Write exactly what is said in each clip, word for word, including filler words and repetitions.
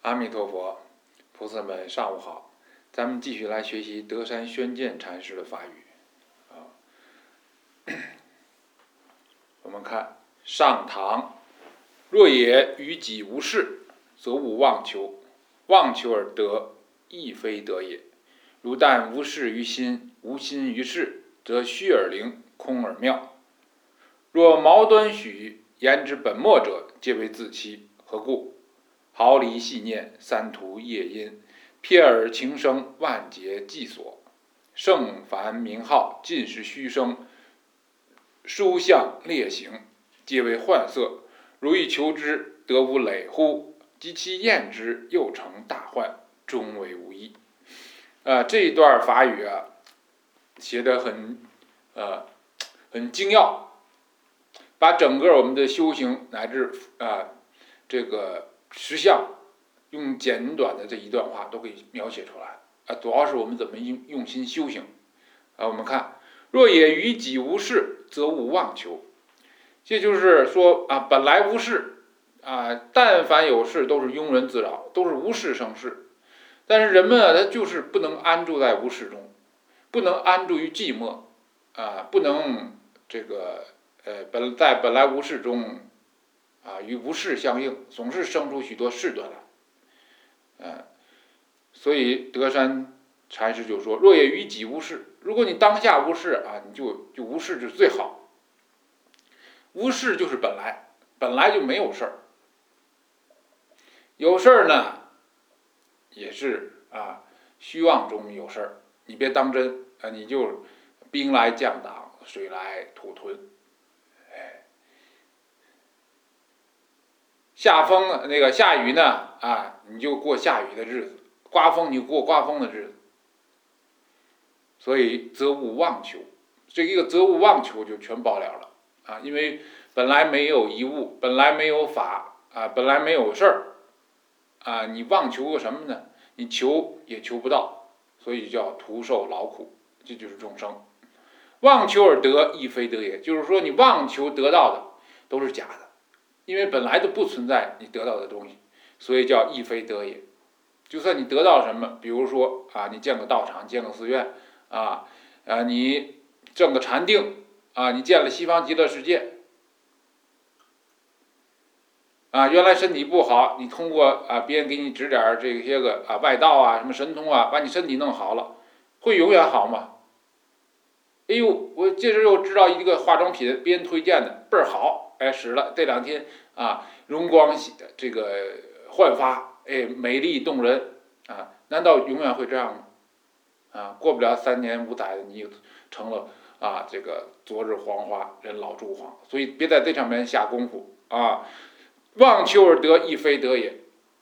阿弥陀佛，菩萨们上午好，咱们继续来学习德山宣鉴禅师的法语啊。我们看上堂，若也于己无事，则勿妄求，妄求而得，亦非得也。如但无事于心，无心于事，则虚而灵，空而妙。若矛端许，言之本末者，皆为自欺。何故？毫厘细念，三途业因，瞥耳情声，万劫既所。圣凡名号，尽是虚声，书相列形，皆为幻色。如欲求之，得无累乎？及其验之，又成大幻，终为无益。呃，这一段法语啊，写得很呃很精要，把整个我们的修行乃至啊、呃、这个实相，用简短的这一段话都可以描写出来啊。主要是我们怎么用用心修行啊。我们看，若也于己无事，则勿妄求。这就是说啊，本来无事啊，但凡有事都是庸人自扰，都是无事生事。但是人们啊，他就是不能安住在无事中，不能安住于寂寞啊，不能这个呃本在本来无事中啊与无事相应，总是生出许多事端来。啊，所以德山禅师就说：若也于己无事，如果你当下无事啊，你就就无事就最好。无事就是本来，本来就没有事儿。有事儿呢，也是啊，虚妄中有事儿，你别当真啊，你就兵来将挡，水来土屯。哎，下风那个下雨呢啊，你就过下雨的日子；刮风你就过刮风的日子。所以则勿妄求，这一个则勿妄求就全包了了啊，因为本来没有一物，本来没有法啊，本来没有事儿啊，你妄求个什么呢？你求也求不到，所以叫徒受劳苦，这就是众生。妄求而得，亦非得也，就是说你妄求得到的都是假的，因为本来就不存在你得到的东西，所以叫亦非得也。就算你得到什么，比如说啊，你建个道场，建个寺院啊，啊，你证个禅定啊，你见了西方极乐世界。啊，原来身体不好，你通过啊别人给你指点这些个啊外道啊什么神通啊，把你身体弄好了，会永远好吗？哎呦，我这时又知道一个化妆品，别人推荐的倍儿好，哎使了这两天啊容光这个焕发，哎美丽动人啊，难道永远会这样吗？啊，过不了三年五载，你就成了啊这个昨日黄花，人老珠黄，所以别在这上面下功夫啊。妄求而得，亦非得也。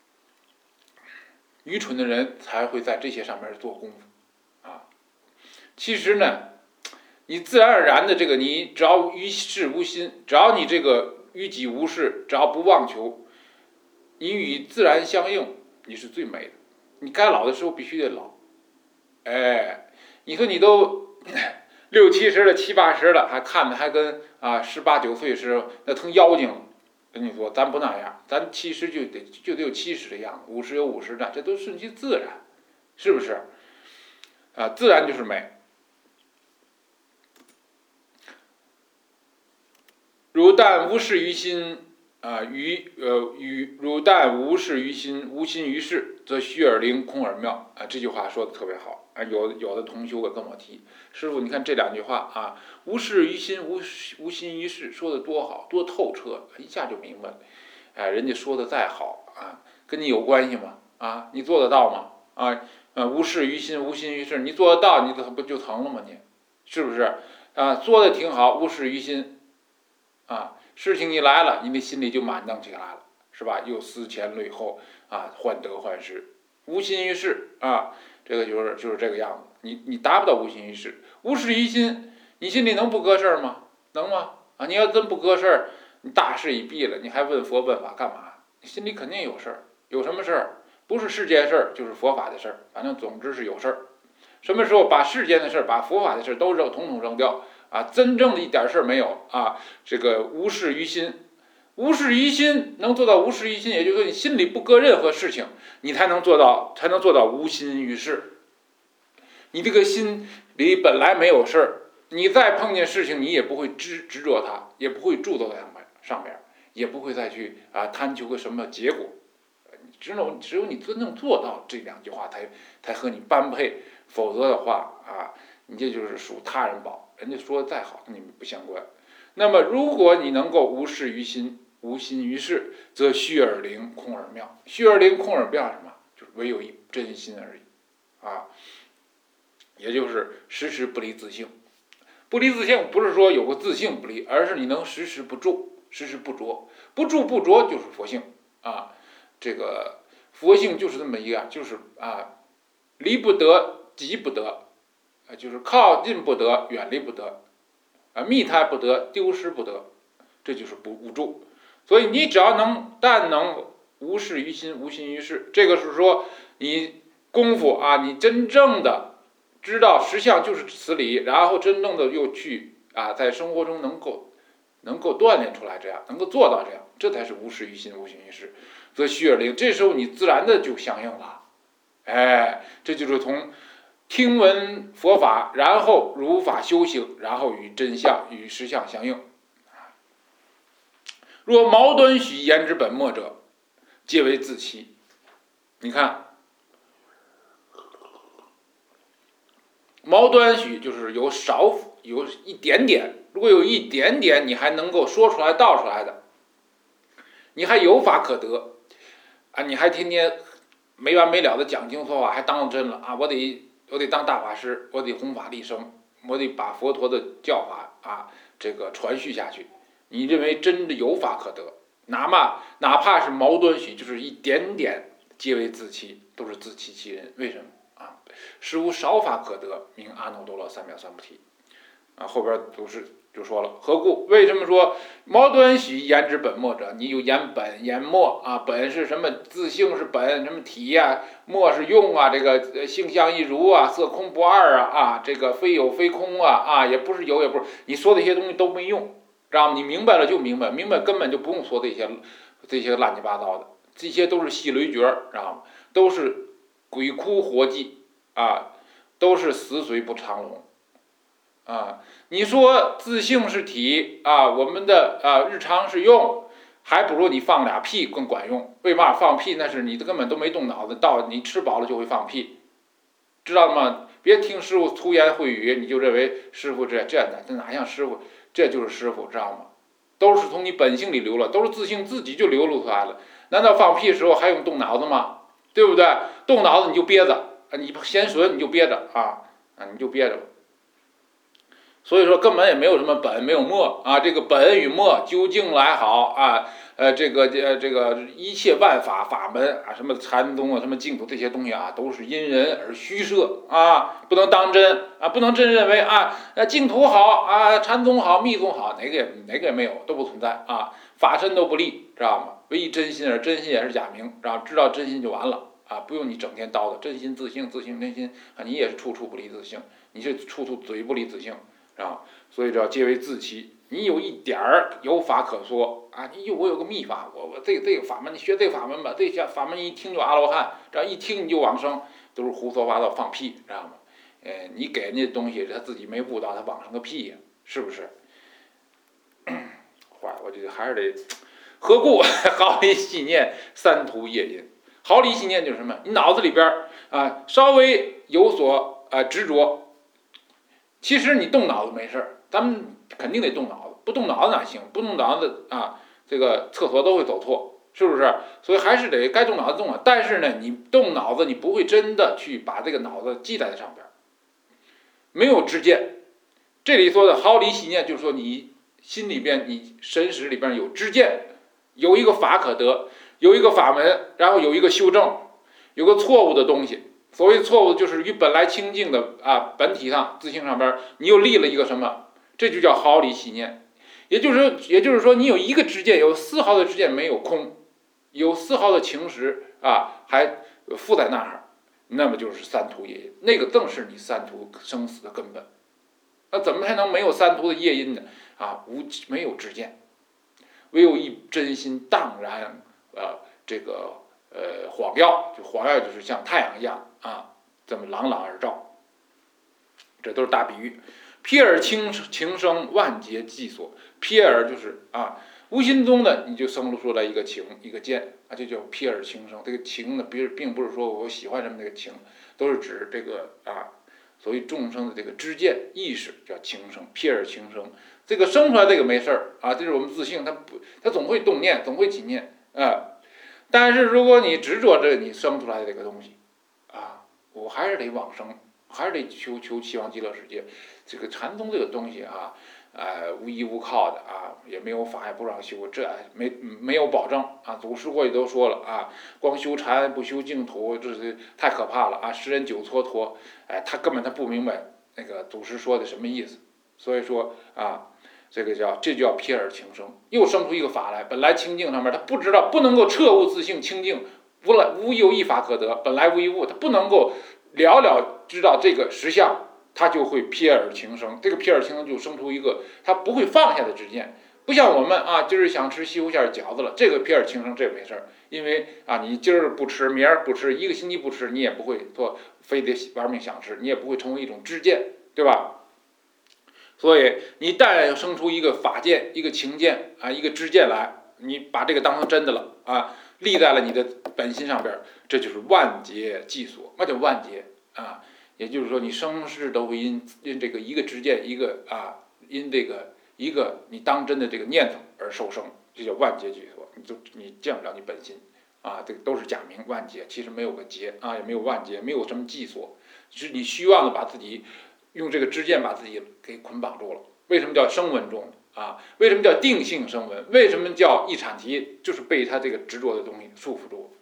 愚蠢的人才会在这些上面做功夫啊。其实呢，你自然而然的这个，你只要于事无心，只要你这个于己无事，只要不妄求，你与自然相应，你是最美的。你该老的时候必须得老。哎，你说你都六七十了、七八十了，还看的还跟啊十八九岁时候那成妖精了。跟你说，咱不那样，咱七十就得就得有七十的样子，五十有五十的，这都顺其自然，是不是？啊，自然就是美。如但无事于心啊，于呃于如但无事于心，无心于事，则虚而灵，空而妙啊。这句话说的特别好啊。有有的同修跟我提，师傅，你看这两句话啊，无事于心，无无心于事，说的多好，多透彻，一下就明白了。哎，人家说的再好啊，跟你有关系吗？啊，你做得到吗？啊，呃，无事于心，无心于事，你做得到，你不就成了吗？你是不是啊？做的挺好，无事于心啊，事情一来了，你的心里就满当起来了，是吧？又思前虑后啊，患得患失，无心于事啊，这个就是就是这个样子。你你达不到无心于事，无事于心，你心里能不搁事儿吗？能吗？啊，你要真不搁事儿，你大事已毕了，你还问佛问法干嘛？你心里肯定有事儿，有什么事儿？不是世间事儿，就是佛法的事儿，反正总之是有事儿。什么时候把世间的事儿、把佛法的事儿都扔，统统扔掉啊？真正的一点事儿没有啊？这个无事于心无事于心，能做到无事于心，也就是说你心里不搁任何事情，你才能做到，才能做到无心于事。你这个心里本来没有事儿，你再碰见事情，你也不会执执着它，也不会住在上面上面，也不会再去啊贪求个什么结果。只有只有你真正做到这两句话才才和你般配，否则的话啊，你这就是属他人宝，人家说的再好跟你们不相关。那么如果你能够无事于心，无心于事，则虚而灵，空而妙。虚而灵，空而妙是什么？就是唯有一真心而已啊，也就是时时不离自性。不离自性不是说有个自性不离，而是你能时时不住，时时不着，不住不着就是佛性啊。这个佛性就是这么一个，就是啊，离不得，急不得，啊，就是靠近不得，远离不得，啊，密胎不得，丢失不得，这就是不无住。所以你只要能，但能无事于心，无心于事，这个是说你功夫啊，你真正的知道实相就是此理，然后真正的又去啊，在生活中能够能够锻炼出来，这样能够做到这样，这才是无事于心，无心于事。则虚而灵，这时候你自然的就相应了，哎，这就是从听闻佛法，然后如法修行，然后与真相与实相相应。若矛盾许言之本末者，皆为自欺。你看，矛端许就是有少有一点点，如果有一点点你还能够说出来道出来的，你还有法可得。啊，你还天天没完没了的讲经说法，还当真了啊！我得我得当大法师，我得弘法利生，我得把佛陀的教法啊这个传续下去。你认为真的有法可得，哪怕哪怕是矛盾许，就是一点点，皆为自欺，都是自欺欺人。为什么啊？实无少法可得，名阿耨多罗三藐三菩提。啊，后边都是就说了，何故？为什么说矛盾许言之本末者？你有言本言末啊，本是什么？自性是本，什么体呀、啊？末是用啊，这个性相一如啊，色空不二啊，啊，这个非有非空啊，啊，也不是有，也不是，你说这些东西都没用，知道吗？你明白了就明白，明白根本就不用说这些这些乱七八糟的，这些都是细雷诀，知道吗？都是鬼哭活祭啊，都是死水不长龙。啊，你说自性是体啊，我们的啊日常是用，还不如你放俩屁更管用。为嘛放屁？那是你根本都没动脑子，到你吃饱了就会放屁，知道吗？别听师傅粗言秽语，你就认为师傅这这的，这哪像师傅？这就是师傅，知道吗？都是从你本性里流了，都是自性自己就流露出来了。难道放屁的时候还用动脑子吗？对不对？动脑子你就憋着，你嫌损你就憋着啊啊，你就憋着吧。所以说根本也没有什么本，没有末啊。这个本与末究竟来好啊？呃，这个呃这个一切万法法门啊，什么禅宗啊，什么净土这些东西啊，都是因人而虚设啊，不能当真啊，不能真认为啊，呃净土好啊，禅宗好，密宗好，哪个也哪个也没有，都不存在啊，法身都不立，知道吗？唯一真心，而真心也是假名，然后知道真心就完了啊，不用你整天叨叨真心自性自性真心啊，你也是处处不离自性，你是处处嘴不离自性。啊，所以叫皆为自欺。你有一点儿有法可说啊，你有我有个秘法，我我这个这个法门，你学这个法门吧，这些法门一听就阿罗汉，这样一听你就往生，都是胡说八道放屁，知道吗？呃，你给人家东西，他自己没悟到，他往生个屁呀，是不是？坏，我觉得还是得何故毫厘细念，三途业因。毫厘细念就是什么？你脑子里边啊稍微有所啊执着。其实你动脑子没事儿，咱们肯定得动脑子，不动脑子哪行？不动脑子啊，这个厕所都会走错，是不是？所以还是得该动脑子动啊。但是呢，你动脑子，你不会真的去把这个脑子记在上边，没有知见。这里说的毫厘细念，就是说你心里边、你神识里边有知见，有一个法可得，有一个法门，然后有一个修正，有个错误的东西。所谓错误，就是与本来清净的啊本体上自性上边，你又立了一个什么？这就叫毫厘细念。也就是也就是说，你有一个知见，有丝毫的知见没有空，有丝毫的情识啊还附在那儿，那么就是三途业因，那个正是你三途生死的根本。那怎么才能没有三途的业因呢？啊，无没有知见， 唯有一真心荡然，呃，这个呃晃耀，就晃耀就是像太阳一样啊，这么朗朗而照。这都是大比喻。瞥尔情情生，万劫既所。瞥尔就是啊，无形中的你就生出出来一个情，一个见啊，就叫瞥尔情生。这个情呢，并并不是说我喜欢什么那个情，都是指这个啊，所谓众生的这个知见意识叫情生，瞥尔情生。这个生出来这个没事儿啊，这是我们自性，它不，它总会动念，总会起念啊。但是如果你执着着你生出来的这个东西啊，我还是得往生。还是得求求西方极乐世界，这个禅宗这个东西啊，呃，无依无靠的啊，也没有法，也不让修，这没没有保证啊。祖师过去都说了啊，光修禅不修净土，这是太可怕了啊！十人九蹉跎，哎，他根本他不明白那个祖师说的什么意思。所以说啊，这个叫这叫瞥尔情生，又生出一个法来。本来清净上面他不知道，不能够彻悟自性清净，无来无有一法可得，本来无一物，他不能够了了知道这个实相，他就会瞥尔情生。这个瞥尔情生就生出一个他不会放下的知见，不像我们啊，今儿想吃西湖馅饺子了，这个瞥尔情生这没事儿，因为啊，你今儿不吃，明儿不吃，一个星期不吃，你也不会说非得玩命想吃，你也不会成为一种知见，对吧？所以你但生出一个法见、一个情见啊、一个知见来，你把这个当成真的了啊，立在了你的本心上边，这就是万劫既所。那叫万劫啊，也就是说你生世都会因因这个一个知见，一个啊因这个一个你当真的这个念头而受生，这叫万劫既所。你就你见不了你本心啊，这个都是假名万劫，其实没有个劫啊，也没有万劫，没有什么既所，是你虚妄的把自己用这个知见把自己给捆绑住了。为什么叫声闻中啊？为什么叫定性声闻？为什么叫一阐提？就是被他这个执着的东西束缚住了。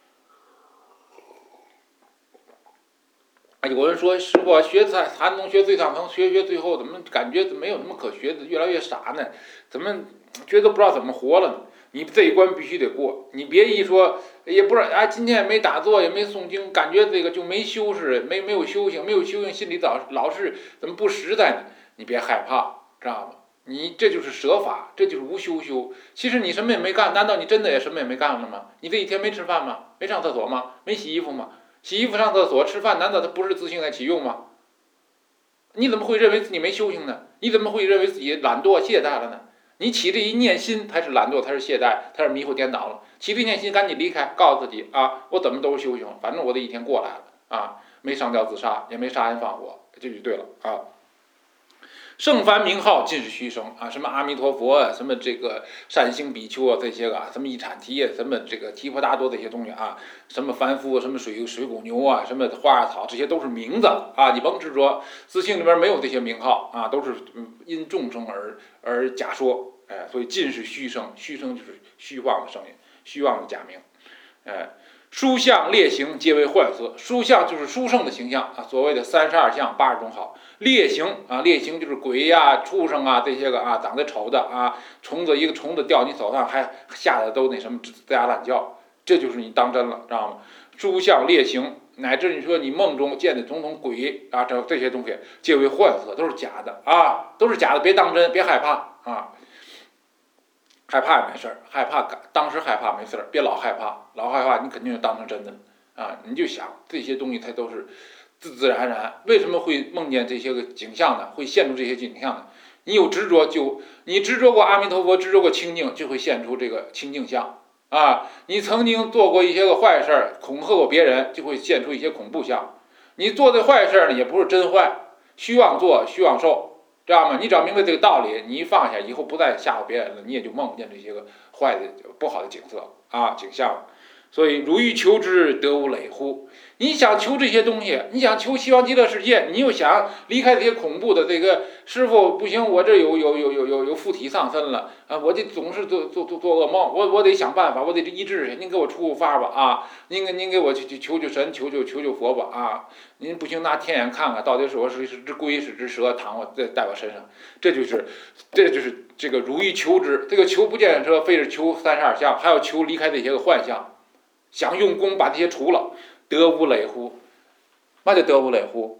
有人说师傅学禅宗学最上层，学学最后怎么感觉没有什么可学的，越来越傻呢？怎么觉得不知道怎么活了呢？你这一关必须得过，你别一说也不知道啊，今天也没打坐，也没诵经，感觉这个就没修饰，没没有修行，没有修行，心里老老是怎么不实在呢？你别害怕，知道吗？你这就是舍法，这就是无修修。其实你什么也没干，难道你真的也什么也没干了吗？你这一天没吃饭吗？没上厕所吗？没洗衣服吗？洗衣服、上厕所、吃饭，难道它不是自性在起用吗？你怎么会认为自己没修行呢？你怎么会认为自己懒惰懈怠了呢？你起这一念心，才是懒惰，才是懈怠，才是迷糊颠倒了。起这一念心，赶紧离开，告诉自己啊，我怎么都是修行，反正我这一天过来了啊，没上吊自杀，也没杀人放火，这就对了啊。圣凡名号尽是虚声啊，什么阿弥陀佛啊，什么这个善星比丘啊，这些个啊，什么一阐提啊，什么这个提婆达多这些东西啊，什么凡夫，什么水水谷牛啊，什么花草，这些都是名字啊，你甭执着，自性里边没有这些名号啊，都是因众生而而假说，哎，所以尽是虚声，虚声就是虚妄的声音，虚妄的假名，哎。殊相列形皆为幻色，殊相就是殊胜的形象啊，所谓的三十二相八十种好。列形啊，列形就是鬼呀、啊、畜生啊这些个啊，长得丑的啊，虫子一个虫子掉你手上还吓得都那什么吱呀乱叫，这就是你当真了，知道吗？殊相列形，乃至你说你梦中见的种种鬼啊，这这些东西皆为幻色，都是假的啊，都是假的，别当真，别害怕啊。害怕也没事儿，害怕当时害怕没事儿，别老害怕，老害怕你肯定就当成真的啊！你就想这些东西它都是自自然然，为什么会梦见这些个景象呢？会现出这些景象呢？你有执着就你执着过阿弥陀佛，执着过清净，就会现出这个清净相啊！你曾经做过一些个坏事儿，恐吓过别人，就会现出一些恐怖相。你做的坏事儿呢，也不是真坏，虚妄做，虚妄受。知道吗？你只要明白这个道理，你一放下以后不再吓唬别人了，你也就梦不见这些个坏的不好的景色啊景象。所以如欲求之，得无累乎？你想求这些东西，你想求西方极乐世界，你又想离开这些恐怖的这个师傅不行，我这有有有有有有附体上身了啊！我这总是做做做做噩梦，我我得想办法，我得医治去。您给我出个法吧啊！您给您给我去求求神，求求求求佛吧啊！您不行拿天眼看看，到底是我是是只龟是只蛇躺我在在我身上，这就是这就是这个如欲求之。这个求不见得非是求三十二相，还要求离开这些个幻象。想用功把这些除了，得无累乎？那就得无累乎？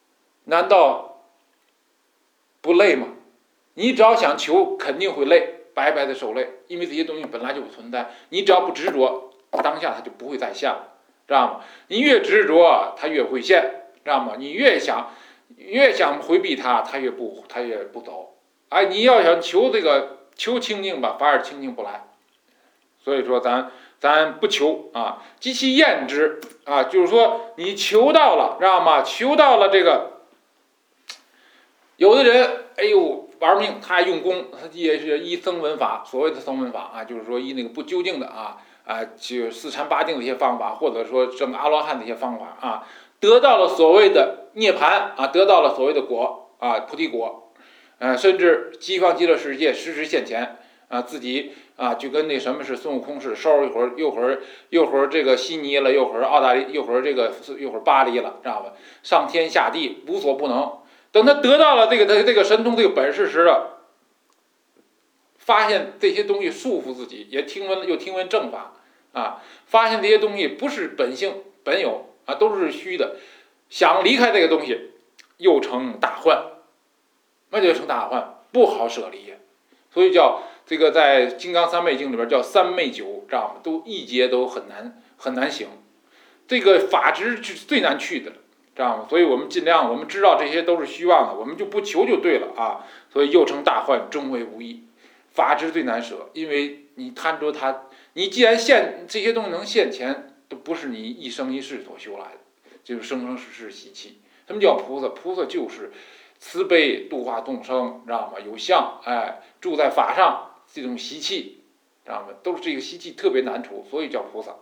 难道不累吗？你只要想求，肯定会累白白的受累，因为这些东西本来就不存在。你只要不执着，当下它就不会再现了，知道吗？你越执着，它越会现，知道吗？你越想越想回避它，它越不它越不走。哎，你要想求这个求清净吧，反而清净不来。所以说咱咱不求啊，及其厌之啊，就是说你求到了，知道吗？求到了这个，有的人哎呦玩命，他还用功，他也是依僧文法，所谓的僧文法啊，就是说依那个不究竟的啊啊，就四禅八定的一些方法，或者说证阿罗汉的一些方法啊，得到了所谓的涅槃啊，得到了所谓的果啊，菩提果，呃，甚至西方极乐世界时时现前啊，自己啊就跟那什么是孙悟空似的，收一会儿，一会儿一会儿这个悉尼了，一会儿澳大利，一会儿这个一会儿巴黎了，知道吧？上天下地无所不能。等他得到了这个这个这个神通这个本事时了，发现这些东西束缚自己，也听闻又听闻正法啊，发现这些东西不是本性本有啊，都是虚的，想离开这个东西，又成大患，那就成大患，不好舍离，所以叫这个在《金刚三昧经》里边叫三昧九，知道吗？都一节都很难很难行，这个法执是最难去的。知道吗？所以我们尽量，我们知道这些都是虚妄的，我们就不求就对了啊。所以又成大患，终为无益。法执最难舍，因为你贪着它，你既然现这些东西能现前，都不是你一生一世所修来的，就是生生世世习气。什么叫菩萨？菩萨就是慈悲度化众生，知道吗？有相，哎，住在法上，这种习气，知道吗？都是这个习气特别难除，所以叫菩萨。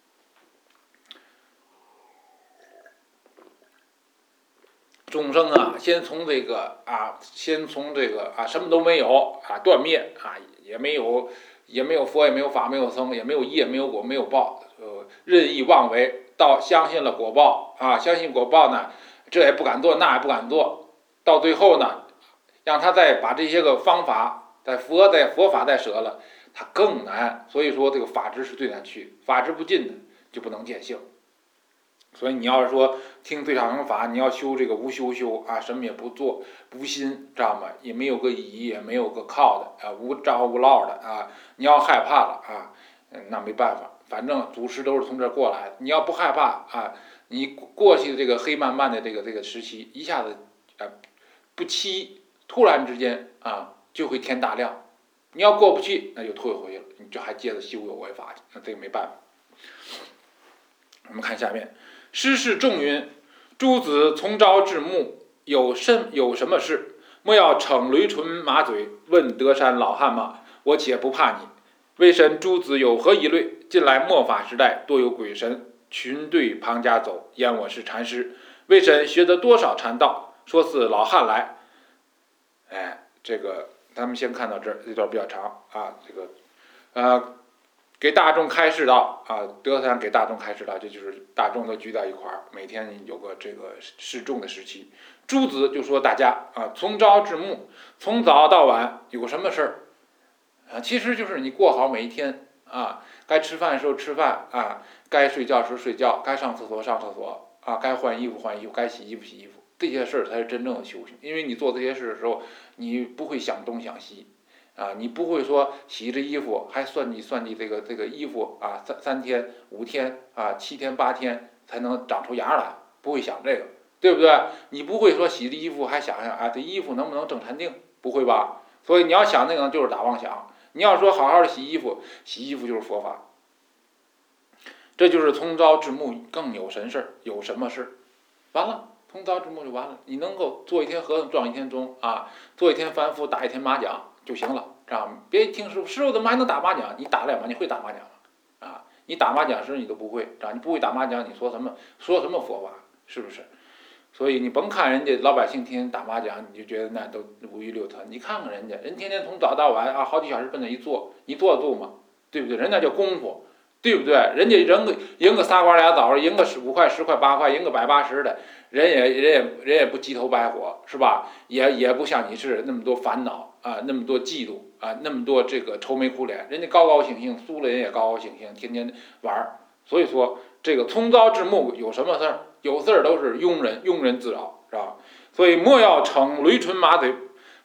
众生啊，先从这个啊，先从这个啊，什么都没有啊，断灭啊，也没有，也没有佛，也没有法，没有僧，也没有业，没有果，没有报，呃，任意妄为，到相信了果报啊，相信果报呢，这也不敢做，那也不敢做，到最后呢，让他再把这些个方法，在佛在佛法再舍了，他更难。所以说这个法执是最难去，法执不进的就不能见性。所以你要是说听最上乘法，你要修这个无修修啊，什么也不做，无心，知道吗？也没有个倚，也没有个靠的啊，无着无落的啊。你要害怕了啊，那没办法，反正祖师都是从这儿过来的。你要不害怕啊，你过去的这个黑漫漫的这个这个时期，一下子啊不期，突然之间啊就会天大亮。你要过不去，那就退回去了，你就还接着修有为法去，那这个没办法。我们看下面。师示众云：诸子从朝至暮，有甚有什么事？莫要逞驴唇马嘴，问德山老汉马，我且不怕你。为神诸子有何疑虑？近来末法时代，多有鬼神群对旁家走，焉我是禅师？为神学得多少禅道？说似老汉来。哎，这个咱们先看到这儿，这段比较长啊。这个，呃。给大众开示道啊，德山给大众开示道，这就是大众都聚在一块儿，每天有个这个示众的时期。诸子就说大家啊，从朝至暮，从早到晚有什么事儿啊？其实就是你过好每一天啊，该吃饭的时候吃饭啊，该睡觉时候睡觉，该上厕所上厕所啊，该换衣服换衣服，该洗衣服洗衣服，这些事儿才是真正的修行。因为你做这些事的时候，你不会想东想西。啊，你不会说洗着衣服还算计算计这个这个衣服啊，三三天五天啊，七天八天才能长出芽来，不会想这个，对不对？你不会说洗着衣服还想想啊，这衣服能不能正禅定？不会吧？所以你要想那个就是打妄想。你要说好好的洗衣服，洗衣服就是佛法。这就是从朝至暮更有神事，有什么事？完了，从朝至暮就完了。你能够做一天和尚撞一天钟啊，做一天凡夫打一天麻将。就行了，知道吗？别听师傅，师傅怎么还能打麻将？你打得了吗？你会打麻将吗？啊，你打麻将时你都不会，知道？你不会打麻将，你说什么说什么佛法，是不是？所以你甭看人家老百姓天天打麻将，你就觉得那都五欲六尘。你看看人家，人天天从早到晚啊，好几小时跟那一坐，你坐得住吗？对不对？人家叫功夫，对不对？人家赢个赢个仨瓜俩枣，赢个十五块十块八块，赢个百八十的，人也人也人也不鸡头白火，是吧？也也不像你是那么多烦恼啊，那么多嫉妒啊，那么多这个愁眉苦脸，人家高高兴兴，输了人也高高兴兴，天天玩儿。所以说这个从朝至暮有什么事儿？有事儿都是庸人庸人自扰，是吧？所以莫要逞驴唇马嘴，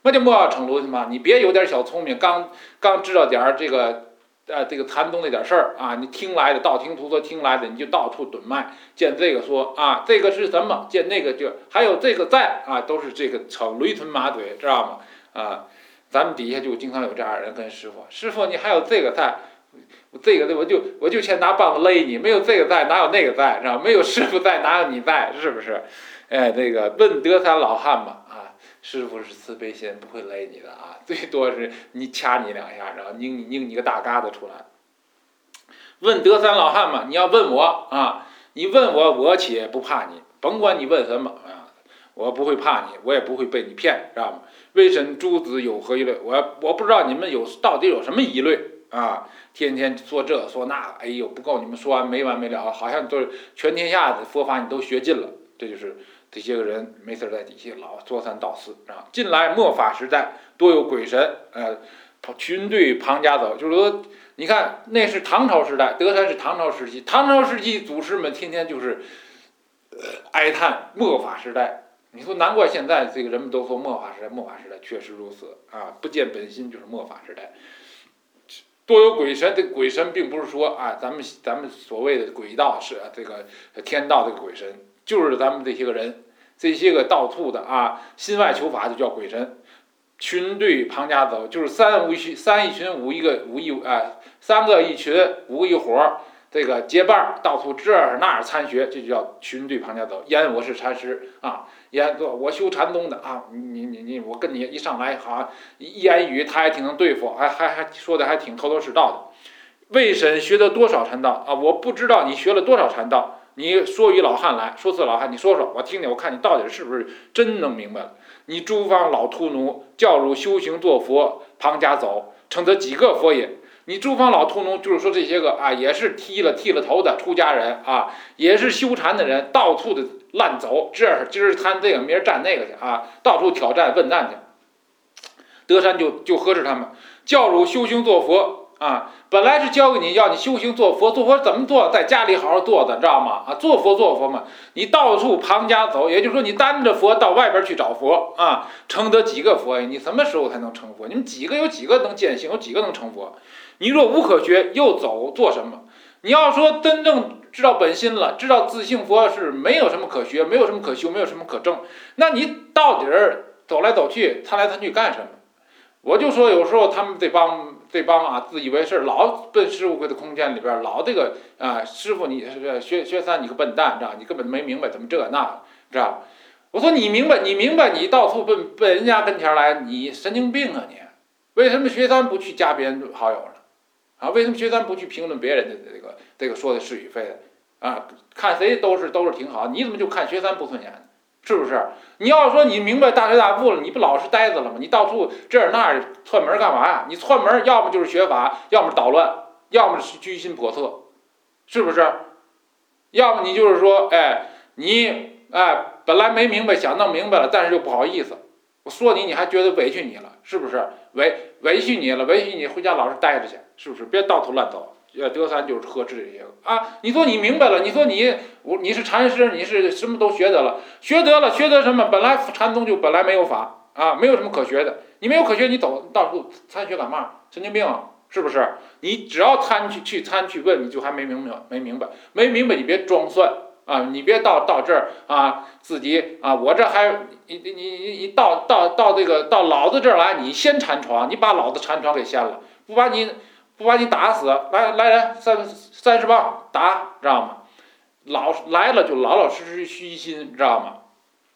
么叫莫要逞卢嘛？你别有点小聪明，刚刚知道点这个。呃，这个禅宗那点事儿啊，你听来的道听途说听来的，你就到处蹲卖，见这个说啊，这个是什么？见那个就还有这个在啊，都是这个逞驴臀马嘴，知道吗？啊，咱们底下就经常有这样的人跟师傅，师傅你还有这个在，这个我就我就先拿棒子勒你，没有这个在哪有那个在，知道没有师傅在哪有你在，是不是？哎，这个问德山老汉嘛啊。师傅是慈悲心，不会勒你的啊，最多是你掐你两下，然后拧你拧你个大疙瘩出来。问德山老汉嘛，你要问我啊，你问我，我且不怕你，甭管你问什么啊，我不会怕你，我也不会被你骗，知道吗？微臣诸子有何疑虑？我我不知道你们有到底有什么疑虑啊？天天说这说那，哎呦，不够你们说完没完没了，好像都是全天下的佛法你都学尽了，这就是。这些个人没事在底下老说三道四啊！近来末法时代，多有鬼神，呃，群队庞家走。就是说，你看那是唐朝时代，德山是唐朝时期，唐朝时期祖师们天天就是，呃，哀叹末法时代。你说难怪现在这个人们都说末法时代，末法时代确实如此啊！不见本心就是末法时代。多有鬼神，这个鬼神并不是说啊，咱们咱们所谓的鬼道是这个天道这个鬼神。就是咱们这些个人，这些个到处的啊，心外求法就叫鬼神，群队庞家走，就是三五一群，三一群五一个五一啊，三个一群五个一伙，这个结伴到处这儿那儿参学，这就叫群队庞家走。言我是禅师啊，言我修禅宗的啊，你你你我跟你一上来好像一言一语他还挺能对付，还还还说的还挺头头是道的。魏神学得多少禅道啊？我不知道你学了多少禅道。你说与老汉来说次老汉，你说说，我听听，我看你到底是不是真能明白了。你诸方老秃奴教汝修行做佛，庞家走，称得几个佛也？你诸方老秃奴就是说这些个啊，也是剃了剃了头的出家人啊，也是修禅的人，到处的乱走，这儿今儿参这个，明儿占那个去啊，到处挑战问战去。德山就就呵斥他们，教汝修行做佛。啊，本来是教给你要你修行做佛，做佛怎么做？在家里好好做的，知道吗？啊，做佛做佛嘛，你到处庞家走，也就是说你担着佛到外边去找佛啊，成得几个佛呀？你什么时候才能成佛？你们几个有几个能见性，有几个能成佛？你若无可学，又走做什么？你要说真正知道本心了，知道自性佛是没有什么可学，没有什么可修，没有什么可证，那你到底儿走来走去，参来参去干什么？我就说有时候他们这帮这帮啊自以为是，老奔师傅的空间里边，老这个啊师傅你学学三你个笨蛋，知道你根本没明白怎么这那，知道？我说你明白你明白，你到处奔奔人家跟前来，你神经病啊你！为什么学三不去加别人好友呢？啊，为什么学三不去评论别人的这个这个说的是与非的？啊，看谁都是都是挺好，你怎么就看学三不顺眼？是不是？你要说你明白大彻大悟了，你不老实呆子了吗？你到处这儿那儿窜门干嘛呀？你窜门要么就是学法，要么捣乱，要么是居心叵测，是不是？要么你就是说，哎，你哎本来没明白，想弄明白了，但是又不好意思，我说你，你还觉得委屈你了，是不是？委委屈你了，委屈你回家老实待着去，是不是？别到处乱走。呃，德山就是呵斥这些个啊！你说你明白了，你说你我你是禅师，你是什么都学得了，学得了，学得什么？本来禅宗就本来没有法啊，没有什么可学的。你没有可学，你走到处参学干嘛？神经病啊，是不是？你只要参去去参去问，你就还没明白，没明白，没明白，你别装蒜啊！你别到到这儿啊，自己啊，我这还你你你你到到到这个到老子这儿来，你先禅床，你把老子禅床给掀了，不把你。不把你打死，来来人，三三十棒打，知道吗？老来了就老老实实虚心，知道吗？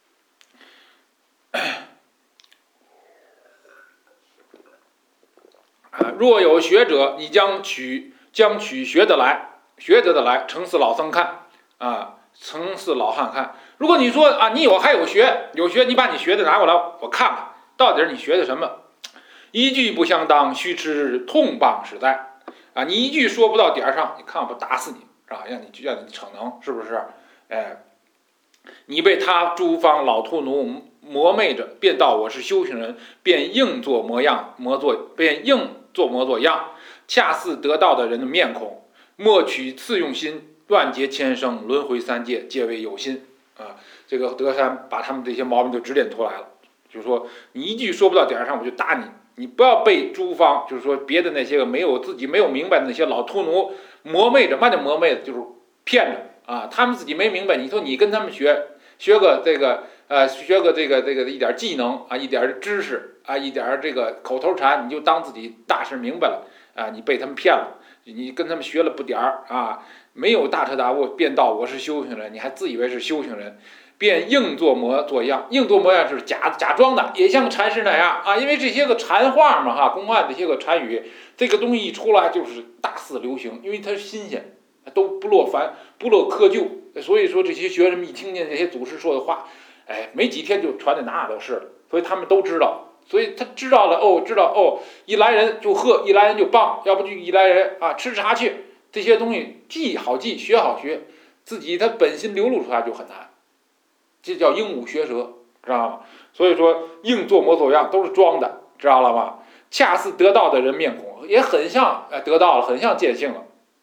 啊，若有学者，你将取将取学得来，学得的来，呈似老僧看啊，呈似老汉看。如果你说啊，你有还有学有学，你把你学的拿过来，我看看到底你学的什么。一句不相当，须吃痛棒实在啊！你一句说不到点上，你看我不打死你是吧？让你让你逞能，是不是？哎，你被他诸方老秃奴磨昧着，便道我是修行人，便硬做模样，模作便硬做模作样，恰似得道的人的面孔。莫取次用心，断结千生，轮回三界，皆为有心啊！这个德山把他们这些毛病就指点出来了。 就是说你一句说不到点上，我就打你。你不要被诸方，就是说别的那些个没有自己没有明白的那些老秃奴磨昧着，嘛叫磨昧着，就是骗着啊。他们自己没明白，你说你跟他们学学个这个呃学个这个这个一点技能啊，一点知识啊，一点这个口头禅，你就当自己大事明白了啊，你被他们骗了，你跟他们学了不点儿啊，没有大彻大悟，便道我是修行人，你还自以为是修行人。便应作模作样，应作模样是假假装的，也像禅师那样啊，因为这些个禅话嘛哈，公案这些个禅语，这个东西一出来就是大肆流行，因为它新鲜，都不落凡不落窠臼，所以说这些学生们一听见这些祖师说的话，哎，没几天就传的哪哪都是了，所以他们都知道，所以他知道了哦，知道哦，一来人就喝，一来人就棒，要不就一来人啊吃茶去，这些东西记好记，学好学，自己他本心流露出来就很难。这叫鹦鹉学舌，知道吗？所以说应作模作样都是装的，知道了吗？恰似得道的人面孔，也很像得道了，很像见性了。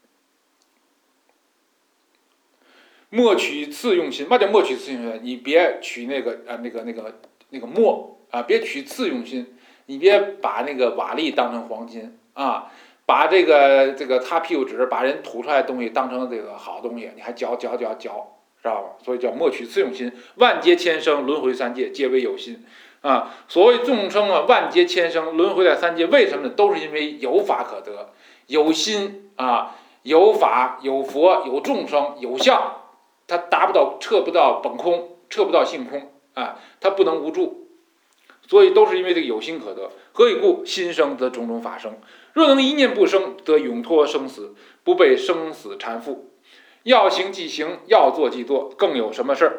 莫取次用心，嘛叫莫取次用心？你别取那个呃那个那个那个墨啊，别取次用心，你别把那个瓦砾当成黄金啊，把这个这个擦屁股纸把人吐出来的东西当成这个好东西，你还嚼嚼嚼嚼。知道吧？所以叫莫取次用心，万劫千生，轮回三界，皆为有心啊。所谓众生啊，万劫千生，轮回在三界，为什么呢？都是因为有法可得，有心啊，有法，有佛，有众生，有相，他达不到，测不到本空，测不到性空啊，他不能无助，所以都是因为这个有心可得。何以故？心生则种种法生，若能一念不生，则永脱生死，不被生死缠缚。要行即行，要做即做，更有什么事儿？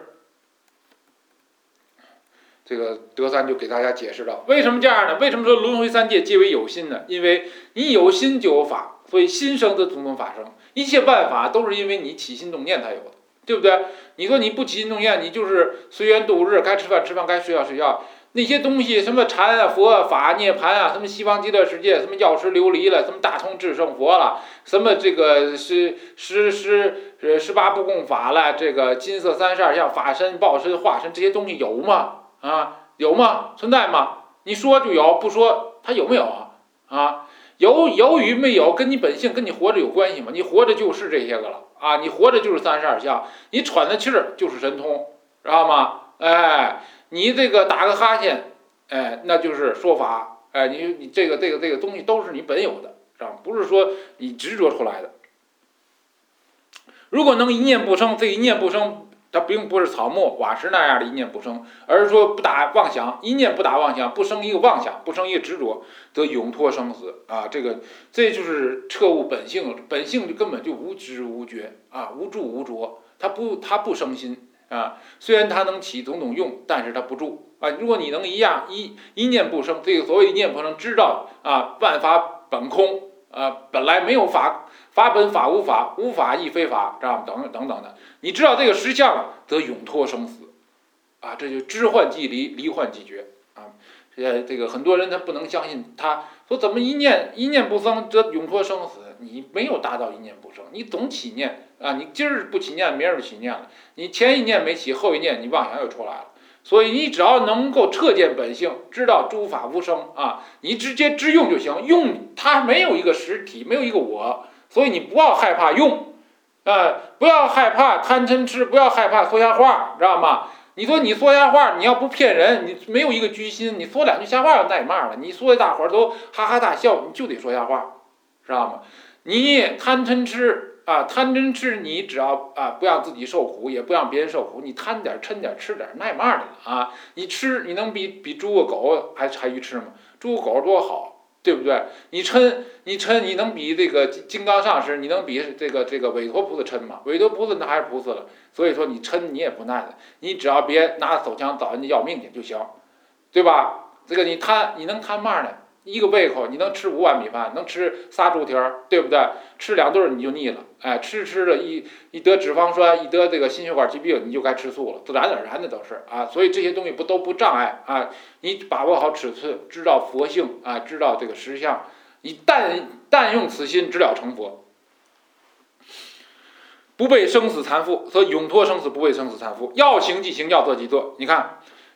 这个德三就给大家解释了，为什么这样呢？为什么说轮回三界皆为有心呢？因为你有心就有法，所以心生则种种法生。一切万法都是因为你起心动念才有的，对不对？你说你不起心动念，你就是随缘度日，该吃饭吃饭，该睡觉睡觉。那些东西，什么禅啊、佛啊、法、涅槃啊，什么西方极乐世界，什么药师琉璃了，什么大通智胜佛了，什么这个十十十呃十八不共法了，这个金色三十二相、法身、报身、化身，这些东西有吗？啊，有吗？存在吗？你说就有，不说它有没有啊？啊，有有与没有，跟你本性、跟你活着有关系吗？你活着就是这些个了啊，你活着就是三十二相，你喘的气儿就是神通，知道吗？哎。你这个打个哈欠，哎，那就是说法，哎，你你这个这个这个东西都是你本有的，是吧？不是说你执着出来的。如果能一念不生，这一念不生，它并不是草木瓦石那样的一念不生，而是说不打妄想，一念不打妄想，不生一个妄想，不生一个执着，则永脱生死啊！这个这就是彻悟本性，本性就根本就无知无觉啊，无住无着，它不它不生心。啊，虽然它能起种种用，但是它不住啊。如果你能一样一一念不生，这个所谓一念不生，知道啊，万法本空啊，本来没有法，法本法无法，无法亦非法，这样等等等等的。你知道这个实相了，则永脱生死啊，这就知幻即离，离幻即绝啊。呃，这个很多人他不能相信，他说怎么一念一念不生则永脱生死？你没有达到一念不生，你总起念啊，你今儿不起念，明儿就起念了。你前一念没起，后一念你妄想又出来了。所以你只要能够彻见本性，知道诸法无生啊，你直接知用就行。用它没有一个实体，没有一个我，所以你不要害怕用，呃，不要害怕贪嗔痴，不要害怕说瞎话，知道吗？你说你说瞎话，你要不骗人，你没有一个居心，你说两句瞎话要挨骂了。你说的大伙儿都哈哈大笑，你就得说瞎话，知道吗？你贪嗔痴啊，贪嗔痴，你只要啊不让自己受苦，也不让别人受苦，你贪点嗔点吃点，挨骂的了啊！你吃，你能比比猪和狗还还愚痴吗？猪狗多好，对不对？你嗔，你嗔，你能比这个金刚上师，你能比这个这个韦陀菩萨嗔吗？韦陀菩萨那还是菩萨了，所以说你嗔你也不耐的，你只要别拿手枪找人家要命去就行，对吧？这个你贪，你能贪嘛呢？一个胃口你能吃五碗米饭，能吃仨猪蹄儿，对不对？吃两顿你就腻了，哎，吃吃了一一得脂肪酸，一得这个心血管疾病，你就该吃素了，自然而然的都是啊。所以这些东西不都不障碍啊？你把握好尺寸，知道佛性啊，知道这个实相，你但但用此心，直了成佛，不被生死缠缚，所以永脱生死，不被生死缠缚。要行即行，要做即做。你看。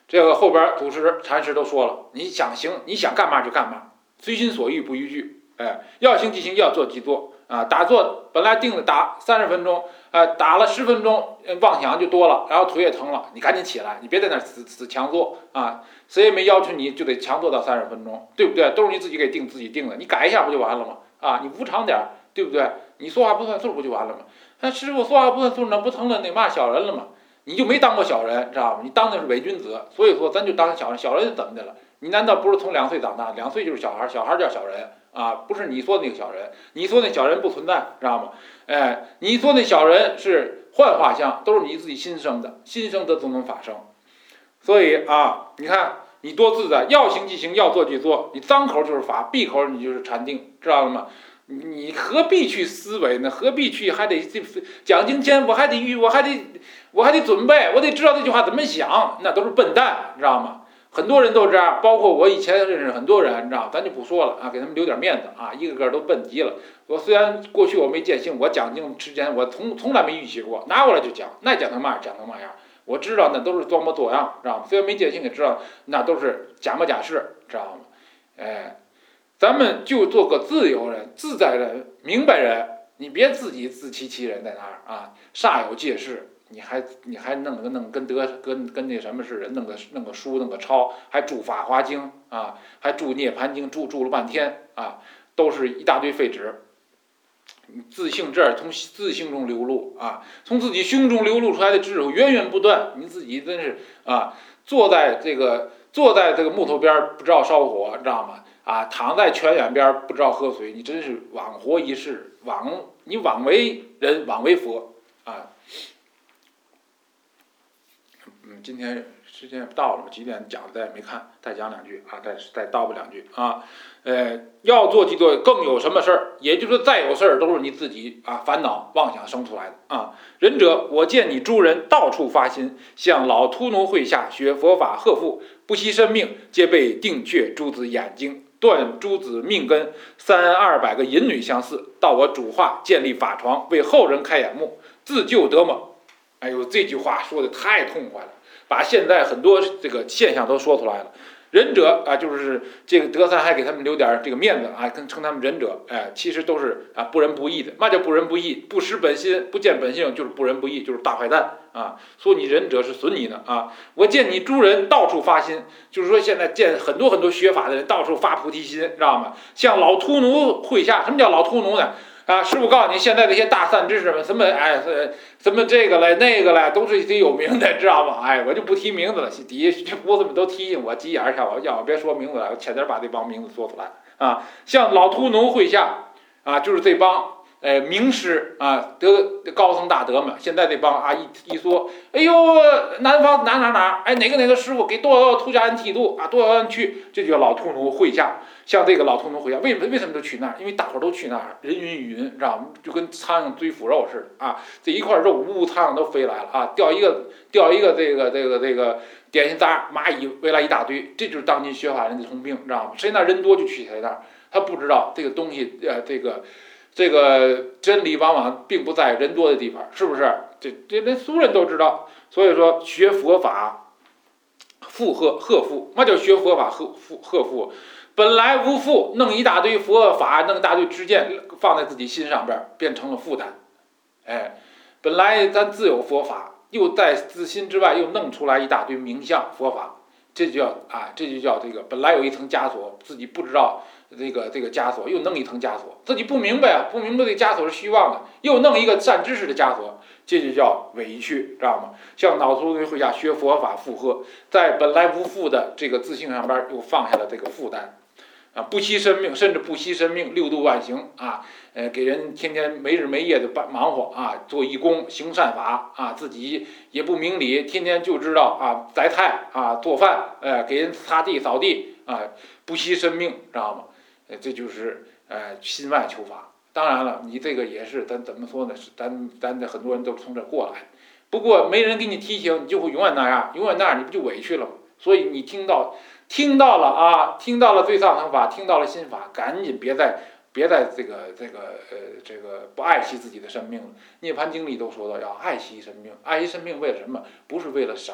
这个后边祖师禅师都说了，你想行，你想干嘛就干嘛，随心所欲不逾矩，哎，要行即行，要做即做啊。打坐本来定的打三十分钟，呃，打了十分钟，妄想就多了，然后腿也疼了，你赶紧起来，你别在那死死强做啊。谁也没要求你就得强做到三十分钟，对不对？都是你自己给定自己定的，你改一下不就完了吗？啊，你无常点，对不对？你说话不算数不就完了吗？那师傅说话不算数，那不成了那骂小人了吗？你就没当过小人，知道吗？你当的是伪君子，所以说咱就当小人。小人是怎么的了？你难道不是从两岁长大？两岁就是小孩，小孩叫小人啊，不是你说的那个小人。你说那小人不存在，知道吗？哎，你说那小人是幻化相，都是你自己心生的，心生的都能发生。所以啊，你看你多自在，要行即行，要做即做。你张口就是法，闭口你就是禅定，知道了吗？你何必去思维呢？何必去还得讲经前我还得预，我还得我还得准备，我得知道这句话怎么想，那都是笨蛋，知道吗？很多人都这样，包括我以前认识很多人，你知道，咱就不说了啊，给他们留点面子啊，一个个都笨极了。我虽然过去我没见性，我讲经之前我从从来没预习过，拿过来就讲，那讲成嘛讲成嘛样，我知道那都是装模作样，知道吗？虽然没见性，也知道那都是假模假式，知道吗？哎。咱们就做个自由人、自在人、明白人，你别自己自欺欺人在那儿啊，煞有介事，你还你还弄个弄跟得跟跟那什么似的，弄个弄个书弄个抄，还注《法华经》啊，还注《涅盘经》，注注了半天啊，都是一大堆废纸。你自性这儿从自性中流露啊，从自己胸中流露出来的智慧源源不断，你自己真是啊，坐在这个坐在这个木头边不知道烧火，知道吗？啊，躺在泉眼边不知道喝水，你真是枉活一世，枉你枉为人，枉为佛啊！嗯，今天时间到了，几点讲的再没看，再讲两句啊，再再叨吧两句啊。呃，要做即做，更有什么事儿？也就是说，再有事儿都是你自己啊烦恼妄想生出来的啊。仁者，我见你诸人到处发心，向老秃奴会下学佛法贺父，不惜生命，皆被定却诸子眼睛。断诸子命根，三二百个淫女相似，到我主化建立法床，为后人开眼目，自救得猛。哎呦，这句话说的太痛快了，把现在很多这个现象都说出来了。仁者啊，就是这个德三还给他们留点这个面子啊，跟称他们仁者，哎，其实都是啊不仁不义的。嘛叫不仁不义？不识本心，不见本性，就是不仁不义，就是大坏蛋啊！说你仁者是损你的啊！我见你诸人到处发心，就是说现在见很多很多学法的人到处发菩提心，知道吗？像老秃奴会下，什么叫老秃奴呢？啊，师傅告诉你，现在这些大善知识们，什么哎，什么这个嘞那个嘞，都是挺有名的，知道吗？哎，我就不提名字了，底下这菩萨们都提醒我，急眼儿，我要我别说名字了，我欠点把这帮名字说出来啊。像老秃奴会下啊，就是这帮呃名师啊，得高僧大德们，现在这帮啊一一说，哎呦，南方哪哪哪，哎哪个哪个师傅给多少出家人剃度啊，多少人去，这就叫老秃奴会下。像这个老秃奴回家，为为什么都去那儿？因为大伙儿都去那儿，人云亦云，知道吗？就跟苍蝇追腐肉似的啊！这一块肉，呜呜，苍蝇都飞来了啊！掉一个掉一个这个这个这个点心渣，蚂蚁围来一大堆，这就是当今学法人的通病，知道吗？谁那人多就去谁那儿，他不知道这个东西，呃，这个这个真理往往并不在人多的地方，是不是？这这连俗人都知道，所以说学佛法，附贺贺父，嘛叫学佛法贺父贺父？本来无父，弄一大堆佛法，弄一大堆知见放在自己心上边，变成了负担。哎，本来咱自有佛法，又在自心之外又弄出来一大堆名相佛法，这就叫啊，这就叫这个本来有一层枷锁，自己不知道这个这个枷锁，又弄一层枷锁，自己不明白啊，不明白这枷锁是虚妄的，又弄一个善知识的枷锁，这就叫委屈，知道吗？像脑秃奴会下学佛法附和，在本来无父的这个自性上边又放下了这个负担。啊，不惜生命，甚至不惜生命，六度万行啊，呃，给人天天没日没夜的忙活啊，做义工，行善法啊，自己也不明理，天天就知道啊，摘菜啊，做饭，呃，给人擦地扫地啊，不惜生命，知道吗？呃，这就是呃心外求法。当然了，你这个也是咱怎么说呢？是咱咱的很多人都从这过来，不过没人给你提醒，你就会永远那样，永远那样，你不就委屈了吗？所以你听到。听到了啊，听到了最上层法，听到了心法，赶紧别再别再这个这个呃这个不爱惜自己的生命了。涅槃经里都说到要爱惜生命，爱惜生命为了什么？不是为了赏，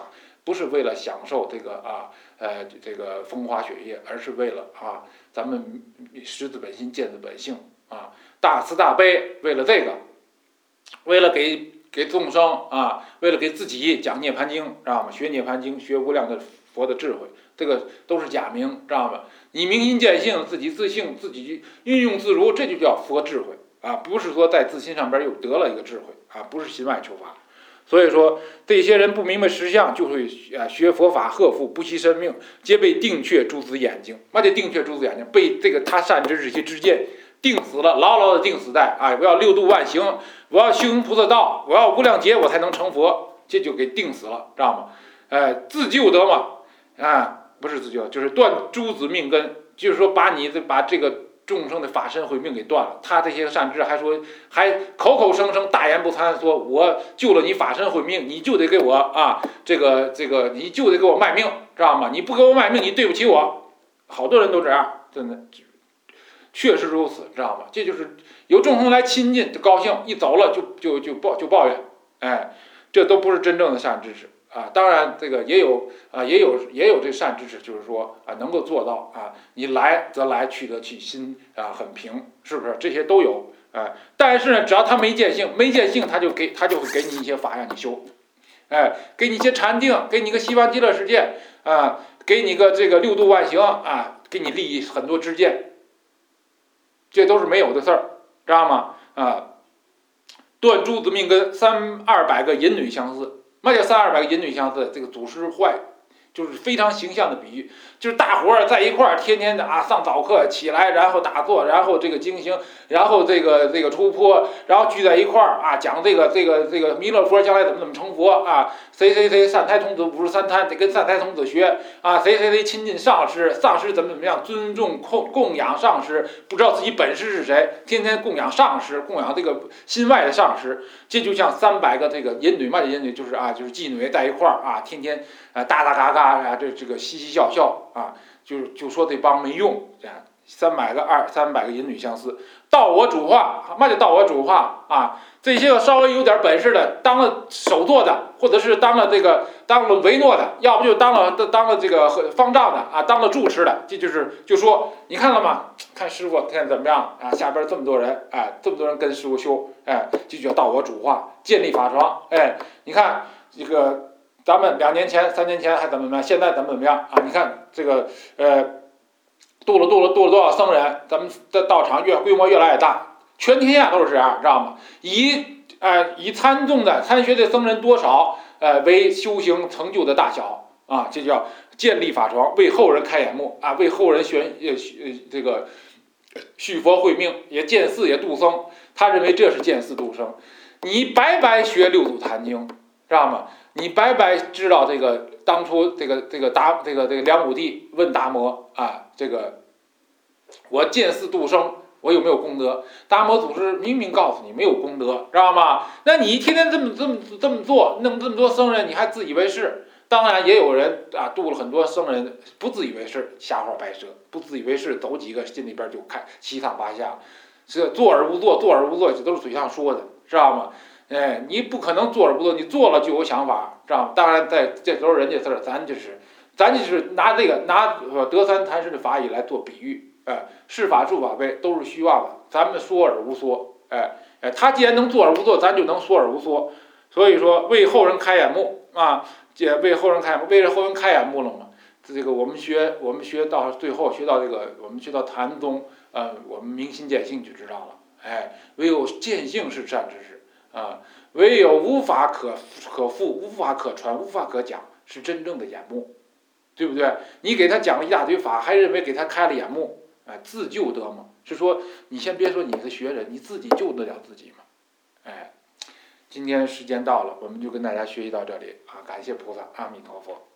不是为了享受这个啊呃这个风花雪月，而是为了啊咱们识自本心，见自本性啊，大慈大悲，为了这个，为了给给众生啊，为了给自己讲涅槃经，知道吗？学涅槃经，学无量的佛的智慧，这个都是假名，知道吗？你明心见性，自己自性，自己运用自如，这就叫佛智慧啊！不是说在自心上边又得了一个智慧啊，不是心外求法。所以说，这些人不明白实相，就会啊学佛法，贺复不惜生命，皆被定却诸子眼睛。嘛，这定却诸子眼睛，被这个他善知这些知见定死了，牢牢的定死在啊！我要六度万行，我要修行菩萨道，我要无量劫，我才能成佛，这就给定死了，知道吗？哎，自救得嘛，啊。不是自救，就是断诸子命根，就是说把你的把这个众生的法身慧命给断了。他这些善知还说，还口口声声大言不惭说，我救了你法身慧命，你就得给我啊，这个这个，你就得给我卖命，知道吗？你不给我卖命，你对不起我。好多人都这样，真的，确实如此，知道吗？这就是有众生来亲近就高兴，一走了就就就抱就抱怨，哎，这都不是真正的善知识。啊，当然这个也有啊，也有也有这善知识，就是说啊，能够做到啊，你来则来，去则去，心啊很平，是不是？这些都有，哎，但是呢，只要他没见性，没见性，他就给他就会给你一些法让你修，哎，给你一些禅定，给你个西方极乐世界啊，给你个这个六度万行啊，给你立很多知见，这都是没有的事儿，知道吗？啊，断诸子命根，三二百个淫女相似。嘛叫三二百个淫女相似？这个祖师坏，就是非常形象的比喻，就是大伙儿在一块儿，天天的啊上早课起来，然后打坐，然后这个经行，然后这个这个出坡，然后聚在一块儿啊讲这个这个这个弥勒佛将来怎么怎么成佛啊，谁谁谁善财童子五十三贪，得跟善财童子学啊，谁谁谁亲近上师，上师怎么怎么样，尊重供供养上师，不知道自己本师是谁，天天供养上师，供养这个心外的上师，这就像三百个这个淫女嘛，淫女就是啊就是妓女在一块儿啊，天天啊哒哒嘎嘎啊这这个嘻嘻笑笑啊，就就说这帮没用啊，三百个二三百个淫女相似，道我主化，嘛就道我主化啊，这些个稍微有点本事的，当了首座的，或者是当了这个当了维诺的，要不就当了当了这个方丈的啊，当了住持的，这就是就说你看了吗？看师傅现在怎么样啊？下边这么多人，哎，这么多人跟师傅修，哎，这就叫道我主化，建立法床，哎，你看这个。咱们两年前、三年前还怎么怎么样，现在怎么怎么样啊？你看这个呃，度了度了度了多少僧人，咱们的道场越规模越来越大，全天下都是这样，知道吗？以呃以参众的参学的僧人多少，呃为修行成就的大小啊，这叫建立法床，为后人开眼目啊，为后人宣呃呃这个续佛慧命，也建寺也度僧，他认为这是建寺度生，你白白学六祖坛经，知道吗？你白白知道这个当初这个这个达这个这个梁武帝问达摩啊，这个我建寺度生，我有没有功德？达摩祖师明明告诉你没有功德，知道吗？那你天天这么这么这么做，弄这么多僧人，你还自以为是？当然也有人啊，度了很多僧人，不自以为是，瞎话白舌，不自以为是，走几个心里边就开七上八下，是坐而不做，坐而不做，这都是嘴上说的，知道吗？哎，你不可能坐而不做，你做了就有想法，知道吗？当然在这都是人家事儿，咱就是咱就是拿这个拿德三禅师的法语来做比喻，哎，是法住法非都是虚妄的，咱们说而无说，哎哎，他既然能做而不做，咱就能说而无说。所以说为后人开眼目啊，这为后人开眼目，为了后人开眼目了嘛。这个我们学我们学到最后学到这个，我们学到禅宗，呃，我们明心见性就知道了，哎，唯有见性是善知识。啊，唯有无法可可复、无法可传、无法可讲，是真正的眼目，对不对？你给他讲了一大堆法，还认为给他开了眼目，哎，自救得吗？是说你先别说你是学人，你自己救得了自己吗？哎，今天时间到了，我们就跟大家学习到这里啊，感谢菩萨，阿弥陀佛。